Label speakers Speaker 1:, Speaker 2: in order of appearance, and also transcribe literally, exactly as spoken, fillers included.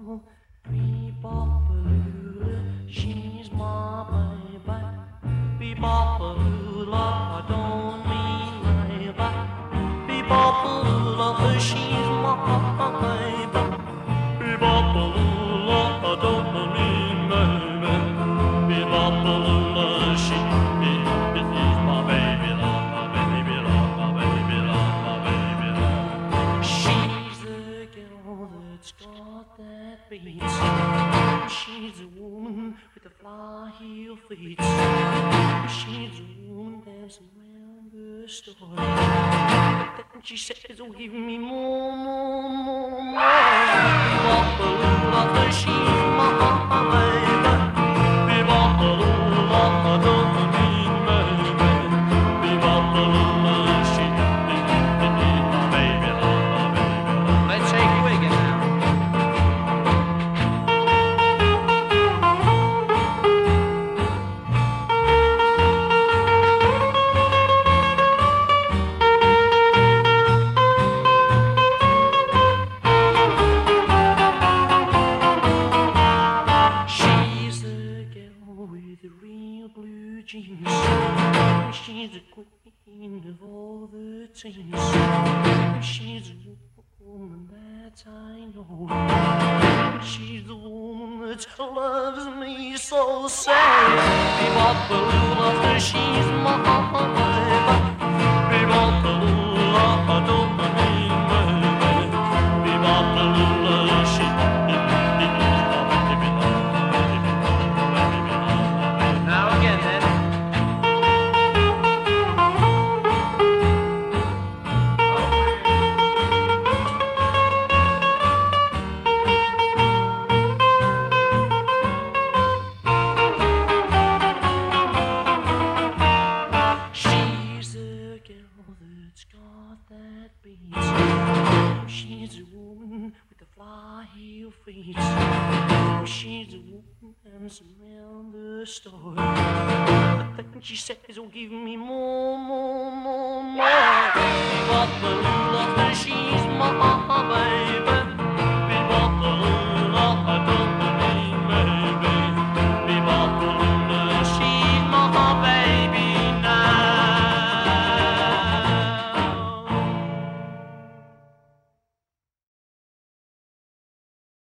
Speaker 1: Bebop-a-lula, she's my baby. Bebop-a-lula, I don't mean baby. Bebop-a-lula, she's my baby. Bebop-a-lula, I don't mean baby. Bebop-a-lula, she is my baby, love my baby, love my baby, love my baby, love. She's the girl that's got that beat. She's a woman with the fly heel feet. She's a woman dancing around the store. Then she says, oh, give me more, more, more, more. Bebop-a-lula, she's my baby. Bebop-a-lula, I don't mean baby. Bebop-a-lula, she is my baby, love my baby, love.
Speaker 2: Let's take Wigan now.
Speaker 1: She's the girl with the real blue jeans. She's the queen of all the teens. She's a woman that I know. She's the woman that loves me so sad. Bebop-a-lula, she's my baby. Bebop-a-lula, I don't mean baby. Bebop-a-lula, she is my baby, love my baby, love my baby, love my baby.
Speaker 2: Now again then.
Speaker 1: She's the girl that's got that beat. She's a woman with the fly heel feet. She's a woman dancing around the store. But then she says, oh, give me more, more, more, more. Bebop-a-lula, she's my